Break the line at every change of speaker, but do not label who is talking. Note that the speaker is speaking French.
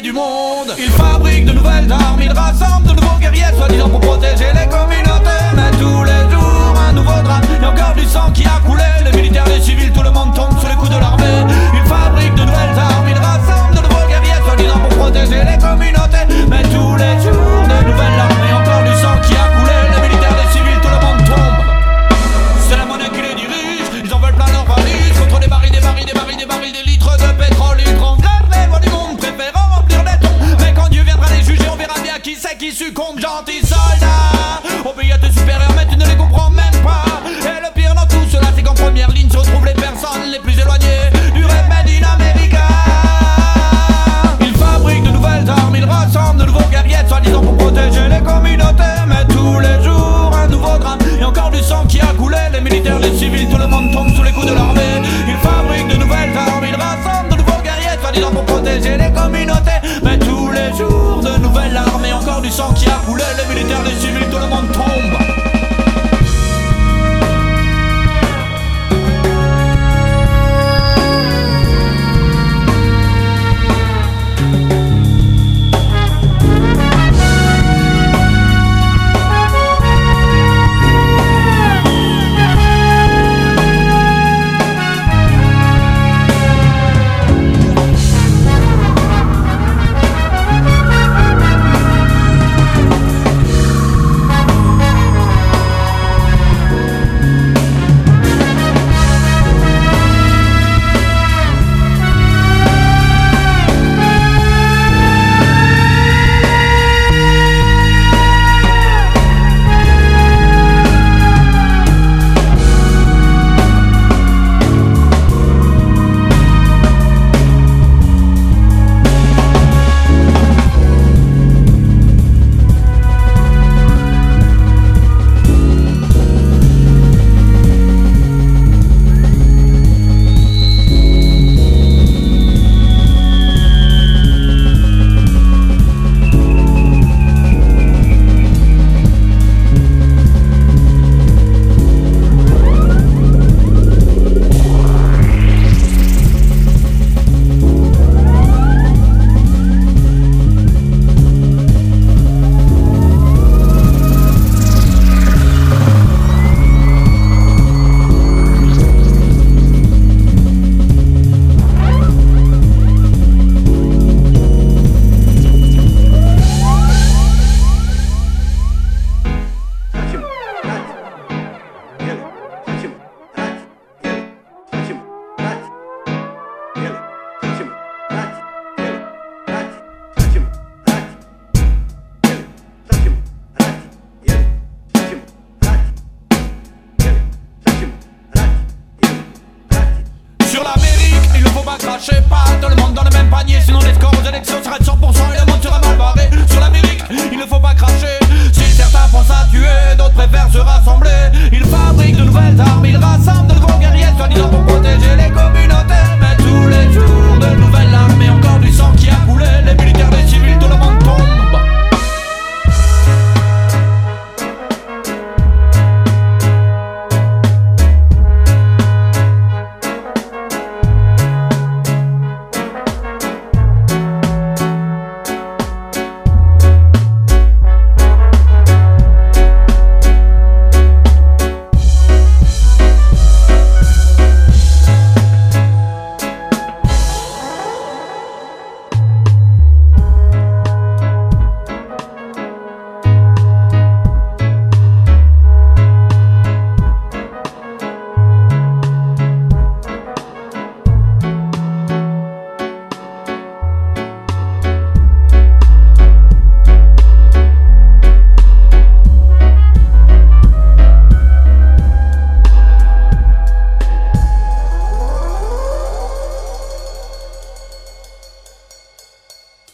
du monde. Ils fabriquent de nouvelles armes, ils rassemblent de nouveaux guerriers, soi-disant pour protéger les communautés. Mais tous les jours un nouveau drame, et encore du sang qui a coulé. Les militaires, les civils, tout le monde tombe sous les coups de l'armée. Ils fabriquent de nouvelles armes, ils rassemblent de nouveaux guerriers, soi-disant pour protéger les communautés. Mais tous les jours de nouvelles armes, et encore du sang qui a coulé. Les militaires, les civils, tout le monde tombe. C'est la monnaie qui les dirige, ils en veulent plein leur valise. Contre des barils, des barils, des barils, des barils, des litres de pétrole. Ils grandent les voix du monde, préférant remplir les tombes. Mais quand Dieu viendra les juger, on verra bien qui c'est qui succombe. Gentils soldats, au pays à tes supérieurs, mais tu ne les comprends même pas. Et le pire dans tout cela, c'est qu'en première ligne se retrouvent les personnes les plus éloignées du rêve made in America. Ils fabriquent de nouvelles armes, ils rassemblent de nouveaux guerriers, soi-disant pour protéger les communautés. Mais tous les jours un nouveau drame, et encore du sang qui a coulé. Les militaires, les civils, tout le monde tombe sous les coups de l'armée. Ils fabriquent de nouvelles armes, ils rassemblent de nouveaux guerriers, soi-disant pour protéger les communautés. Mais tous les jours de nouvelles armes, et encore du sang qui a coulé. Les militaires, les civils,